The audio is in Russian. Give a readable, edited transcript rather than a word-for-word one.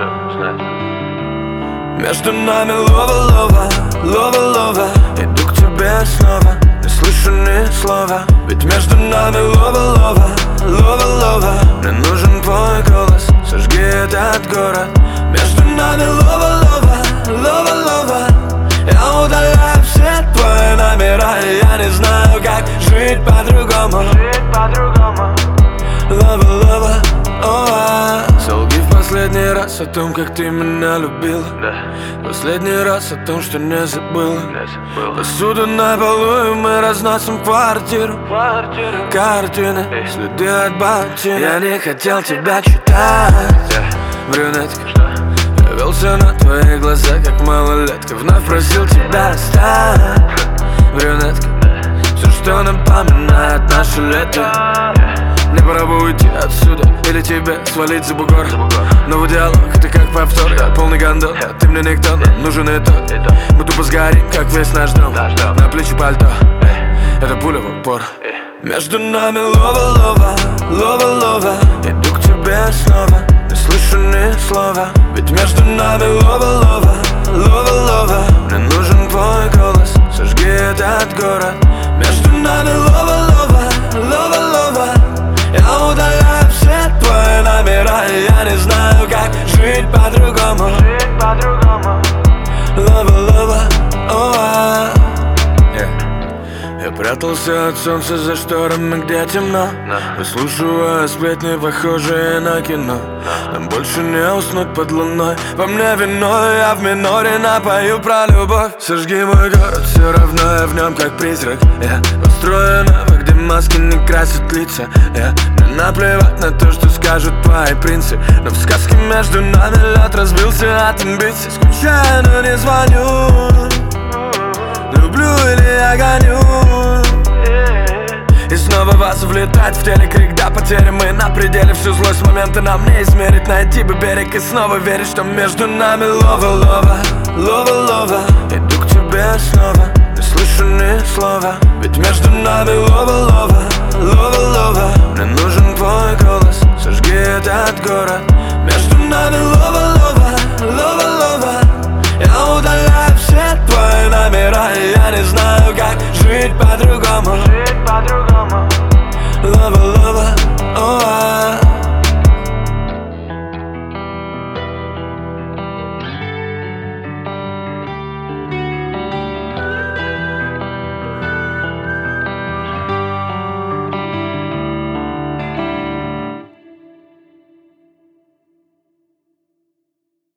все знать. Между нами лова, иду к тебе снова, не слышу ни слова. Ведь между нами лова, мне нужен твой голос, сожги этот город. Между нами лова, я удаляю все твои номера, и я не знаю, как жить по-другому. Лова, солги в последний раз о том, как ты меня любила. Последний раз о том, что не забыла. Посуду на полу, и мы разносим квартиру. Картины, следы от ботинок. Я не хотел тебя читать, брюнетка. Я велся на твои глаза, как малолетка. Вновь просил тебя стать, брюнетка. Все, что напоминает наше лето. Мне пора бы уйти отсюда, или тебе свалить за бугор. Новый диалог, ты как повтор, я полный гондон. Ты мне никто, нам нужен итог. Мы тупо сгорим, как весь наш дом. На плечи пальто, это пуля в упор. Между нами лова, иду к тебе снова, не слышу ни слова. Ведь между нами лова, мне нужен твой голос, сожги этот город. Между нами лова, я удаляю все твои номера, и я не знаю, как жить по-другому. Лова, Я прятался от солнца за шторами, где темно, выслушивая сплетни, похожие на кино. Нам больше не уснуть под луной, во мне вино, я в миноре напою про любовь. Сожги мой город, все равно я в нем как призрак. Я построен где маски не красят лица. Мне наплевать на то, что скажут твои принцы, но в сказке между нами лед разбился от амбиций. Скучаю, но не звоню, люблю или я гоню. И снова вас влетать в теле крик до потери. Мы на пределе, всю злость момента нам не измерить. Найти бы берег и снова верить, что между нами лова, иду к тебе снова, не слышу ни слова. Ведь между нами лова, мне нужен твой голос, сожги этот город. Между нами лова, я удаляю все твои номера, и я не знаю, как жить по-другому.